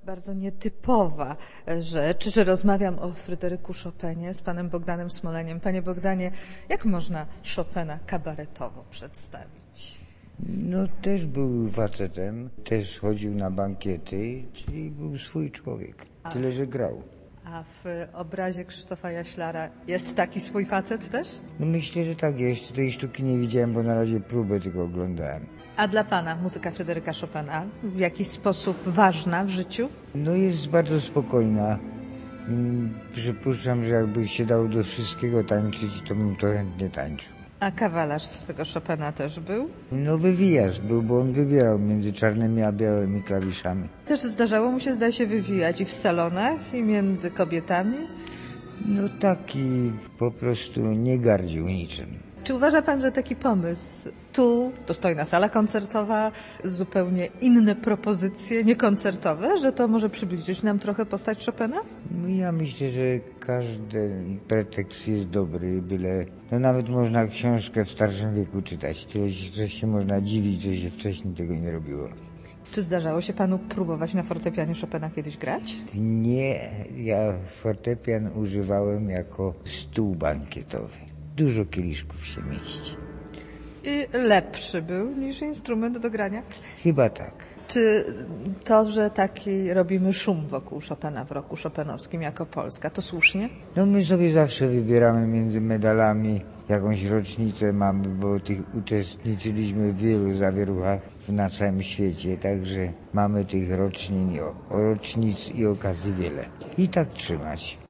bardzo nietypowa rzecz, że rozmawiam o Fryderyku Chopinie z panem Bogdanem Smoleniem. Panie Bogdanie, jak można Chopina kabaretowo przedstawić? No też był facetem, też chodził na bankiety, czyli był swój człowiek. Tyle, że grał. A w obrazie Krzysztofa Jaślara jest taki swój facet też? No myślę, że tak. Ja jeszcze tej sztuki nie widziałem, bo na razie próbę tylko oglądałem. A dla pana muzyka Fryderyka Chopina w jakiś sposób ważna w życiu? No jest bardzo spokojna. Przypuszczam, że jakby się dało do wszystkiego tańczyć, to bym to chętnie tańczył. A kawalerz z tego Chopina też był? No wywijas był, bo on wybierał między czarnymi a białymi klawiszami. Też zdarzało mu się, zdaje się, wywijać i w salonach, i między kobietami. No taki po prostu nie gardził niczym. Czy uważa pan, że taki pomysł, tu dostojna sala koncertowa, zupełnie inne propozycje, niekoncertowe, że to może przybliżyć nam trochę postać Chopina? No ja myślę, że każdy pretekst jest dobry, byle... No nawet można książkę w starszym wieku czytać, tyle że się można dziwić, że się wcześniej tego nie robiło. Czy zdarzało się panu próbować na fortepianie Chopina kiedyś grać? Nie, ja fortepian używałem jako stół bankietowy. Dużo kieliszków się mieści. I lepszy był niż instrument do grania? Chyba tak. Czy to, że taki robimy szum wokół Chopina w roku chopinowskim jako Polska, to słusznie? No my sobie zawsze wybieramy między medalami, jakąś rocznicę mamy, bo tych uczestniczyliśmy w wielu zawieruchach na całym świecie, także mamy tych rocznic i okazji wiele. I tak trzymać.